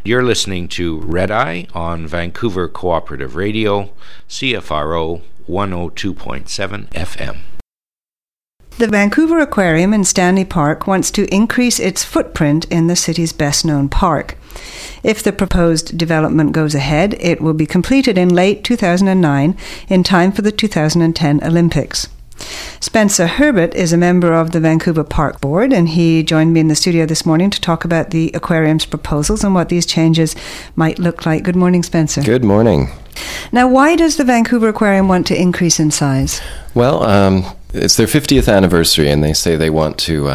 You're listening to Red Eye on Vancouver Cooperative Radio, CFRO 102.7 FM. The Vancouver Aquarium in Stanley Park wants to increase its footprint in the city's best-known park. If the proposed development goes ahead, it will be completed in late 2009 in time for the 2010 Olympics. Spencer Herbert is a member of the Vancouver Park Board, and he joined me in the studio this morning to talk about the aquarium's proposals and what these changes might look like. Good morning, Spencer. Good morning. Now, why does the Vancouver Aquarium want to increase in size? Well, it's their 50th anniversary, and they say they want to,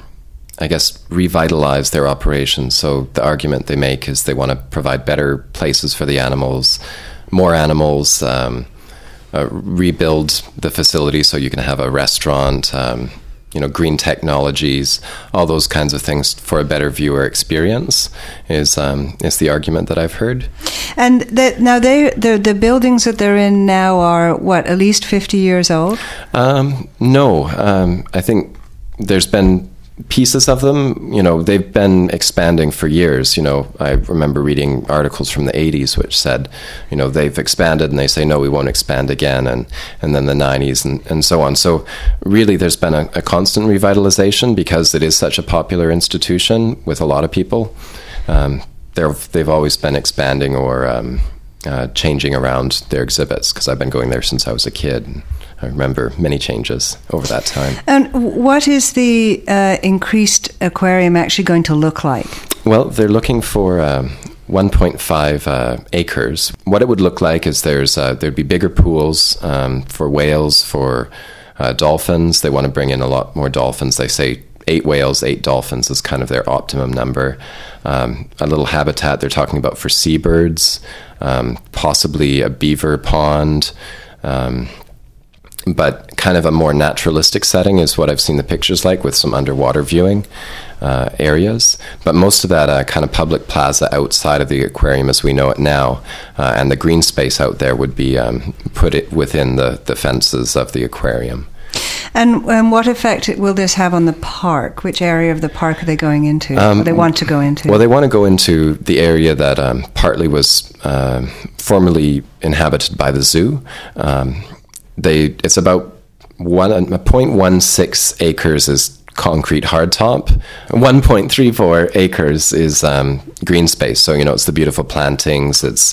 revitalize their operations. So the argument they make is they want to provide better places for the animals, more animals, rebuild the facility so you can have a restaurant, green technologies, all those kinds of things for a better viewer experience is the argument that I've heard. And the buildings that they're in now are, at least 50 years old? No. I think there's been pieces of them, they've been expanding for years. I remember reading articles from the 80s which said, they've expanded, and they say, no, we won't expand again, and then the 90s and so on. So really there's been a constant revitalization because it is such a popular institution with a lot of people. They've always been expanding or changing around their exhibits, because I've been going there since I was a kid. And I remember many changes over that time. And what is the increased aquarium actually going to look like? Well, they're looking for 1.5 acres. What it would look like is there'd be bigger pools for whales, for dolphins. They want to bring in a lot more dolphins. They say 8 whales, 8 dolphins is kind of their optimum number. A little habitat they're talking about for seabirds, possibly a beaver pond, but kind of a more naturalistic setting is what I've seen the pictures like, with some underwater viewing areas. But most of that kind of public plaza outside of the aquarium as we know it now, and the green space out there would be put it within the fences of the aquarium. And what effect will this have on the park? Which area of the park are they going into? They want to go into? Well, they want to go into the area that partly was formerly inhabited by the zoo. It's about 0.16 acres is concrete hardtop. 1.34 acres is green space. So, it's the beautiful plantings. It's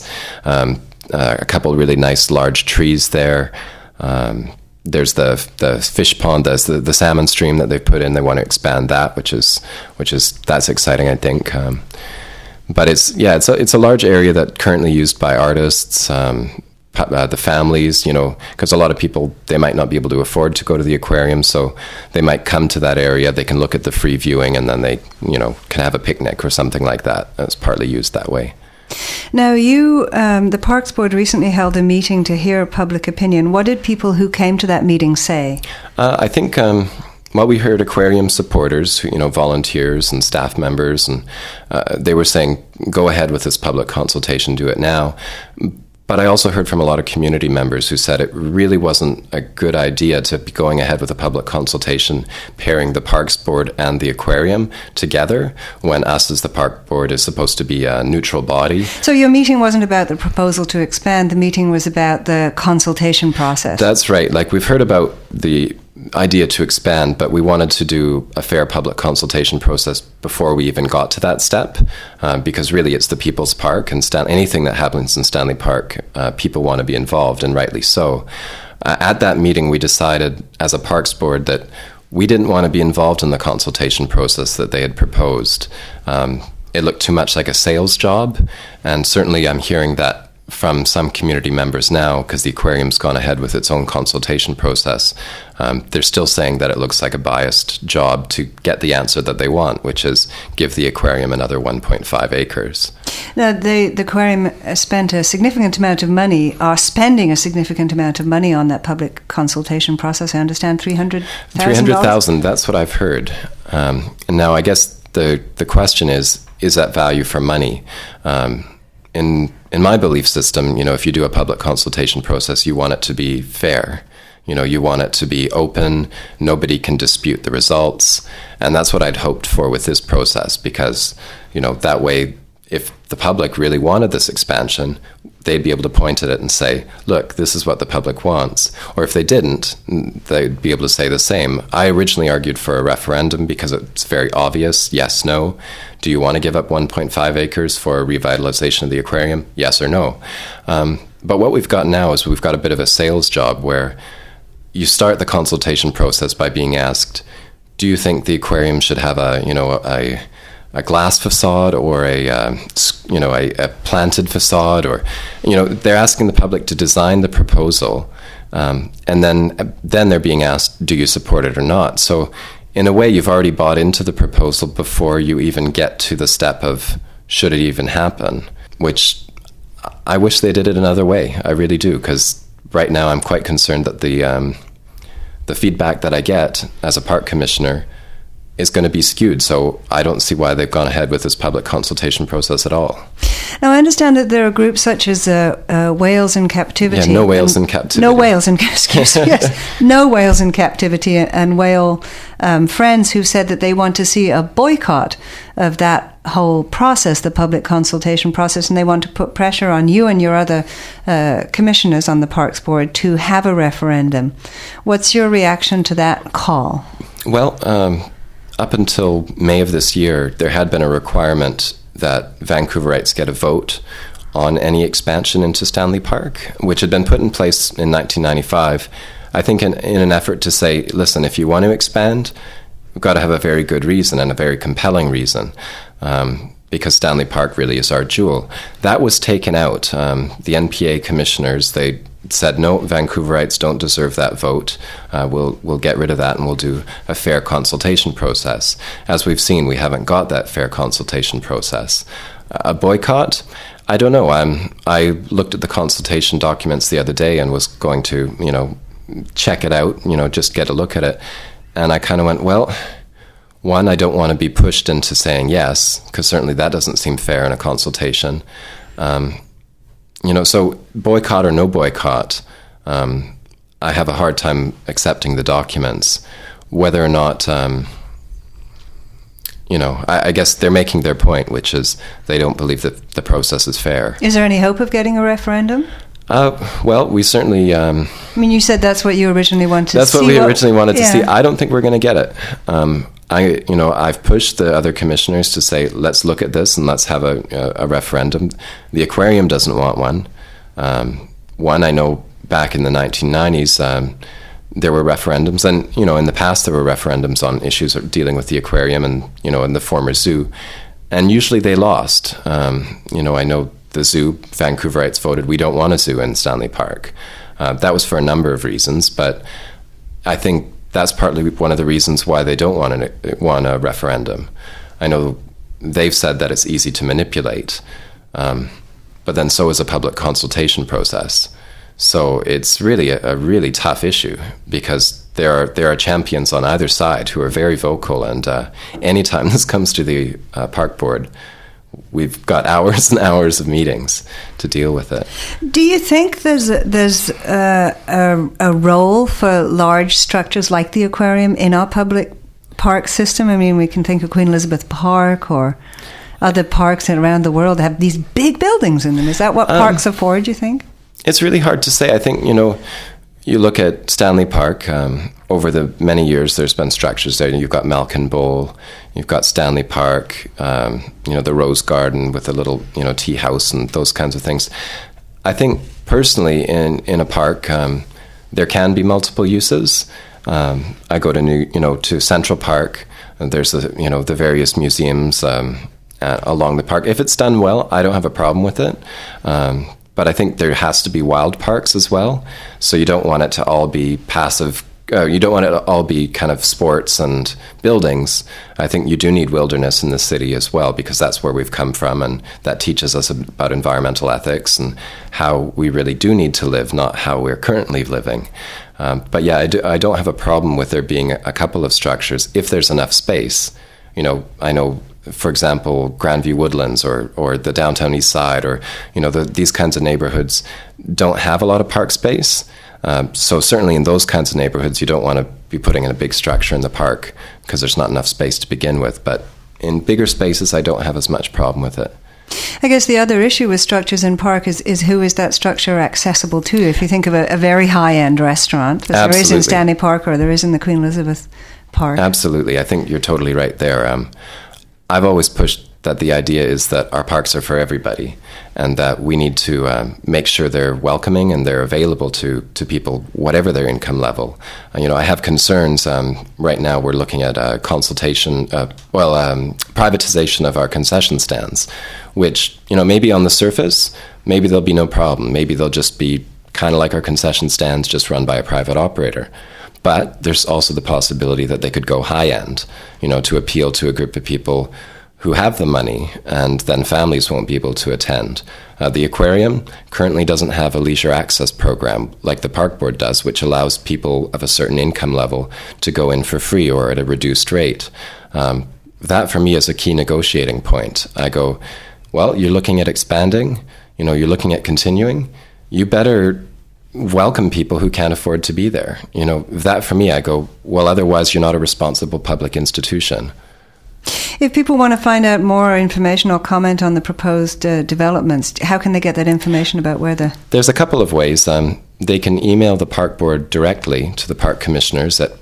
a couple of really nice large trees there. There's the fish pond, there's the salmon stream that they've put in. They want to expand that, which is that's exciting, I think. But it's a large area that currently used by artists, the families, because a lot of people, they might not be able to afford to go to the aquarium, so they might come to that area. They can look at the free viewing, and then they, can have a picnic or something like that. It's partly used that way. Now, the Parks Board recently held a meeting to hear public opinion. What did people who came to that meeting say? I think, we heard aquarium supporters, volunteers and staff members, and they were saying, go ahead with this public consultation, do it now. But I also heard from a lot of community members who said it really wasn't a good idea to be going ahead with a public consultation pairing the Parks Board and the aquarium together, when us as the Park Board is supposed to be a neutral body. So your meeting wasn't about the proposal to expand, the meeting was about the consultation process. That's right. We've heard about the idea to expand, but we wanted to do a fair public consultation process before we even got to that step, because really it's the people's park, and anything that happens in Stanley Park, people want to be involved, and rightly so. At that meeting, we decided as a Parks Board that we didn't want to be involved in the consultation process that they had proposed. It looked too much like a sales job, and certainly I'm hearing that from some community members now, because the aquarium's gone ahead with its own consultation process. They're still saying that it looks like a biased job to get the answer that they want, which is give the aquarium another 1.5 acres. Now, the aquarium spent a significant amount of money, are spending a significant amount of money on that public consultation process. I understand $300,000? $300,000, that's what I've heard. And now I guess the question is that value for money? In my belief system, if you do a public consultation process, you want it to be fair. You want it to be open, nobody can dispute the results, and that's what I'd hoped for with this process, because, that way if the public really wanted this expansion, they'd be able to point at it and say, look, this is what the public wants. Or if they didn't, they'd be able to say the same. I originally argued for a referendum because it's very obvious, yes, no. Do you want to give up 1.5 acres for revitalization of the aquarium? Yes or no? But what we've got now is we've got a bit of a sales job where you start the consultation process by being asked, do you think the aquarium should have a glass facade or a planted facade, or they're asking the public to design the proposal, and then they're being asked, do you support it or not? So in a way, you've already bought into the proposal before you even get to the step of should it even happen, which I wish they did it another way. I really do, because right now I'm quite concerned that the feedback that I get as a park commissioner is going to be skewed. So I don't see why they've gone ahead with this public consultation process at all. Now, I understand that there are groups such as Whales in Captivity. Yeah, No Whales in Captivity. No Whales in yes, No Whales in Captivity and whale friends who've said that they want to see a boycott of that whole process, the public consultation process, and they want to put pressure on you and your other commissioners on the Parks Board to have a referendum. What's your reaction to that call? Well, up until May of this year, there had been a requirement that Vancouverites get a vote on any expansion into Stanley Park, which had been put in place in 1995, I think in an effort to say, listen, if you want to expand, we've got to have a very good reason and a very compelling reason, because Stanley Park really is our jewel. That was taken out. The NPA commissioners, they said, no, Vancouverites don't deserve that vote. We'll get rid of that and we'll do a fair consultation process. As we've seen, we haven't got that fair consultation process. A boycott? I don't know. I looked at the consultation documents the other day and was going to, check it out, just get a look at it. And I kind of went, well, one, I don't want to be pushed into saying yes, because certainly that doesn't seem fair in a consultation. So boycott or no boycott, I have a hard time accepting the documents. Whether or not, I guess they're making their point, which is they don't believe that the process is fair. Is there any hope of getting a referendum? Well, we certainly... you said that's what you originally wanted to see. That's what we originally wanted to see. I don't think we're going to get it. I've pushed the other commissioners to say, let's look at this and let's have a referendum. The aquarium doesn't want one. I know back in the 1990s, there were referendums, and in the past there were referendums on issues dealing with the aquarium and in the former zoo, and usually they lost. I know the zoo, Vancouverites voted, we don't want a zoo in Stanley Park. That was for a number of reasons, but I think that's partly one of the reasons why they don't want a referendum. I know they've said that it's easy to manipulate, but then so is a public consultation process. So it's really a really tough issue, because there are champions on either side who are very vocal, and anytime this comes to the park board, we've got hours and hours of meetings to deal with it. Do you think there's a role for large structures like the aquarium in our public park system? I mean, we can think of Queen Elizabeth Park or other parks around the world that have these big buildings in them. Is that what parks afford, do you think? It's really hard to say. I think, you look at Stanley Park, over the many years there's been structures there. You've got Malkin Bowl, you've got Stanley Park, the Rose Garden with a little, tea house and those kinds of things. I think personally in a park, there can be multiple uses. I go to to Central Park, and there's the various museums along the park. If it's done well, I don't have a problem with it. But I think there has to be wild parks as well. So you don't want it to all be passive. You don't want it to all be kind of sports and buildings. I think you do need wilderness in the city as well, because that's where we've come from, and that teaches us about environmental ethics and how we really do need to live, not how we're currently living. But yeah, I don't have a problem with there being a couple of structures if there's enough space. I know, for example, Grandview Woodlands or the Downtown East Side, or these kinds of neighborhoods don't have a lot of park space. So certainly in those kinds of neighborhoods, you don't want to be putting in a big structure in the park because there's not enough space to begin with. But in bigger spaces, I don't have as much problem with it. I guess the other issue with structures in park is who is that structure accessible to? If you think of a very high-end restaurant, as there is in Stanley Park or there is in the Queen Elizabeth Park. Absolutely. I think you're totally right there. I've always pushed that the idea is that our parks are for everybody and that we need to make sure they're welcoming and they're available to people, whatever their income level. I have concerns. Right now we're looking at a privatization of our concession stands, which, maybe on the surface, maybe there'll be no problem. Maybe they'll just be kind of like our concession stands, just run by a private operator. But there's also the possibility that they could go high end, to appeal to a group of people who have the money, and then families won't be able to attend. The aquarium currently doesn't have a leisure access program like the park board does, which allows people of a certain income level to go in for free or at a reduced rate. That for me is a key negotiating point. I go, well, you're looking at expanding, you're looking at continuing, you better welcome people who can't afford to be there. That for me, I go, well, otherwise you're not a responsible public institution. If people want to find out more information or comment on the proposed developments, how can they get that information about where the... There's a couple of ways. They can email the park board directly to the park commissioners at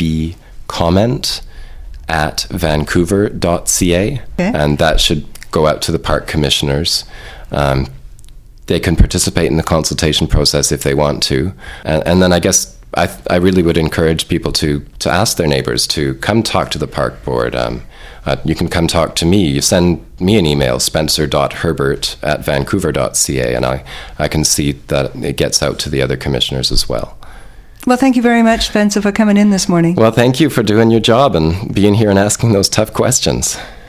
pbcomment@vancouver.ca, okay. And that should go out to the park commissioners. They can participate in the consultation process if they want to. And then I guess I really would encourage people to ask their neighbours to come talk to the park board. You can come talk to me. You send me an email, spencer.herbert@vancouver.ca, and I can see that it gets out to the other commissioners as well. Well, thank you very much, Spencer, for coming in this morning. Well, thank you for doing your job and being here and asking those tough questions.